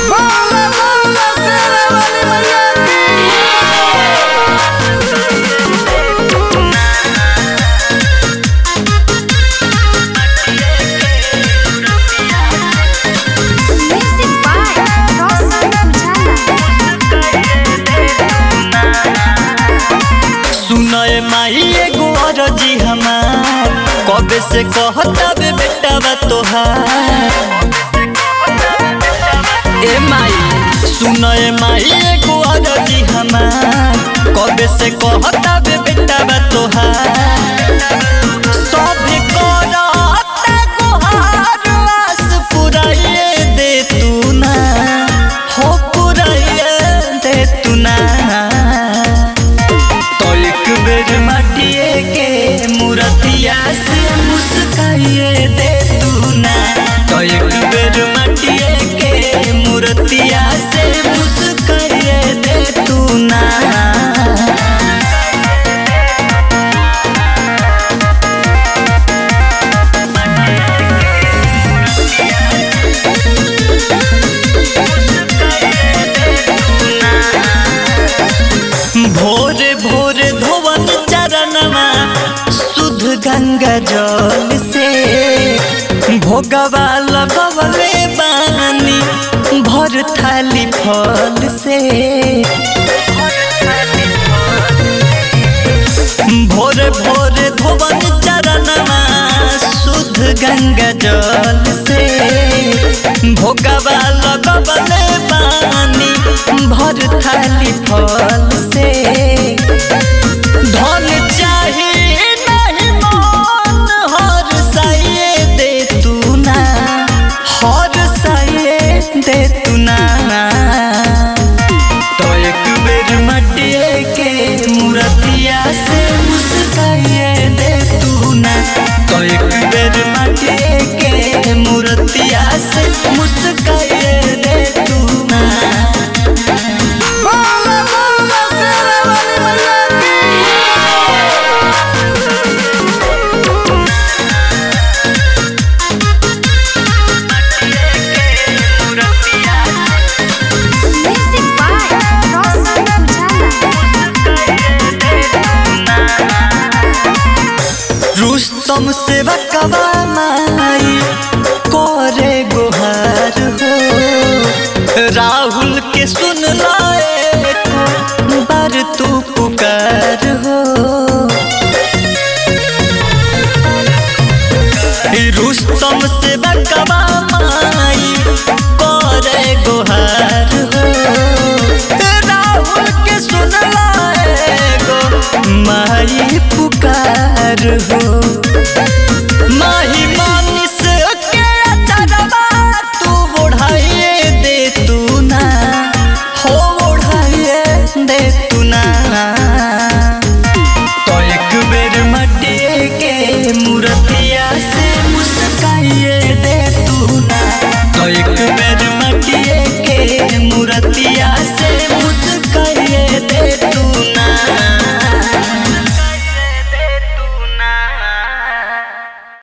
माई एगो अरजी हमार कबे से कहता बे बेटा बा तोहार। ए माई सुन ए माई एगो अरजी हमार कबे से कहता बे बेटा बा तोहार। सभी करता गोहार आस पुराइए दे तू ना हो पुराइए दे तू ना। माटिए के मूर्तिया से मुस्काइए दे तू ना। तो एक बेर माटिए के मूर्तिया से मुस्काइए दे तू ना। भोरे भोरे धोवन चरणवा शुद्ध गंगा जल से भोगवा लगवले बानी भर थाली फल से। भोरे भोरे धोवन चरणवा शुद्ध गंगा जल से भोगवा लगवले बानी भर थाली फल से। धन चाहिए नहीं मन हर साइए दे तू ना हर साइए दे तू ना। तो एक बेर मटिए के मूर्तिया से मुस्काइए दे तू ना। तो एक बेर मटिए के मूर्तिया से मुस्काइए दे तू ना। रुस्तम से बकवा माई कोरे गोहार हो। राहुल के सुन लाए को बार तू पुकार हो। रुस्तम से बकवा माई कोरे गोहार हो। राहुल के सुन लाए को माई पुकार हो। माही मानिस के अचरवा तू बढ़ाइए दे तू ना हो बढ़ाइए दे तू ना।